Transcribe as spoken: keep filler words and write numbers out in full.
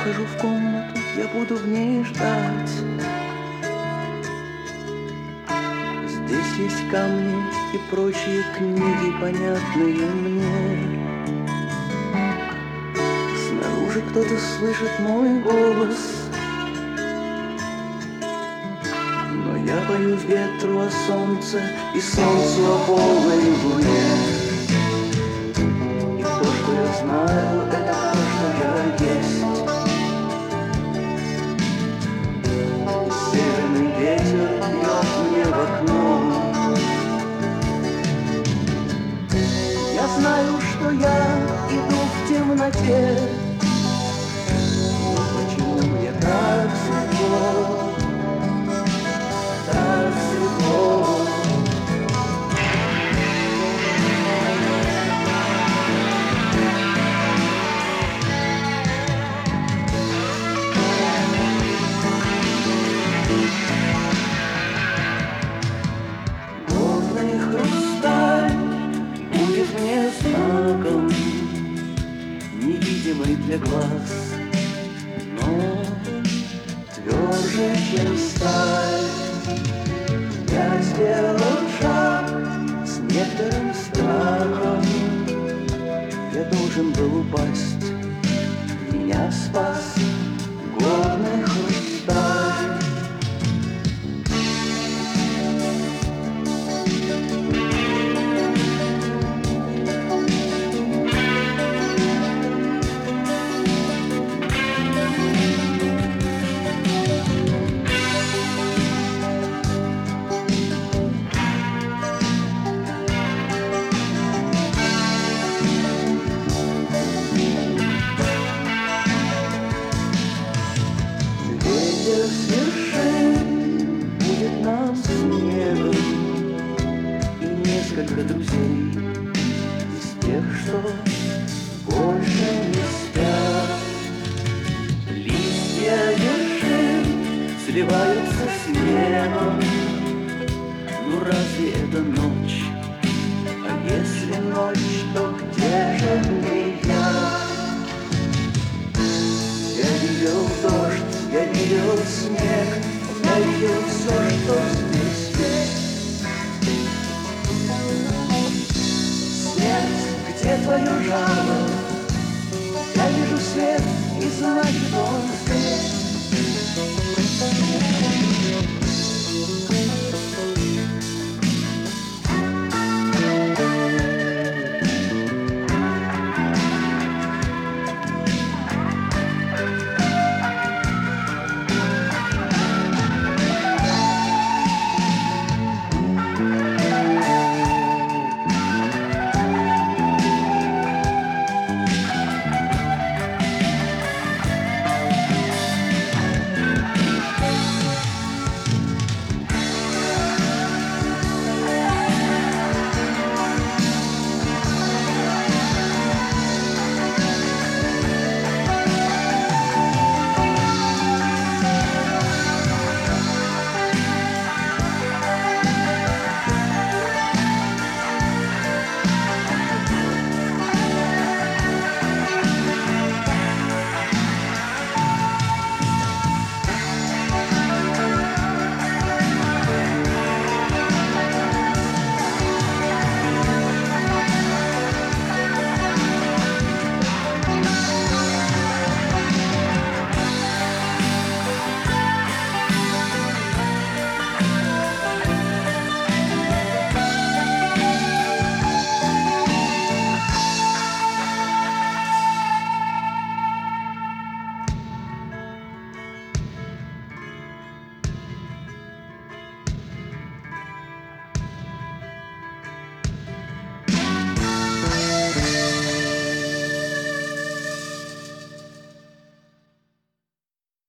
вхожу в комнату, я буду в ней ждать. Здесь есть камни и прочие книги, понятные мне. Снаружи кто-то слышит мой голос, но я боюсь ветру о солнце и солнцу о полной луне. И то, что я знаю, это то, что я есть. И северный ветер бьет мне в окно. Я знаю, что я иду в темноте, но почему мне так светло, так светло? Горный хрусталь будет мне знаком, невидимый для глаз, но тверже, чем сталь. Я сделал шаг с некоторым страхом. Я должен был упасть, меня спас горный хрусталь. С вершин будет нам снегом и несколько друзей из тех, что больше не спят. Листья вершин сливаются с небом. Ну разве это ночь? А если ночь, то где же мне я? Я видел дождь, я видел снег, я видел все, что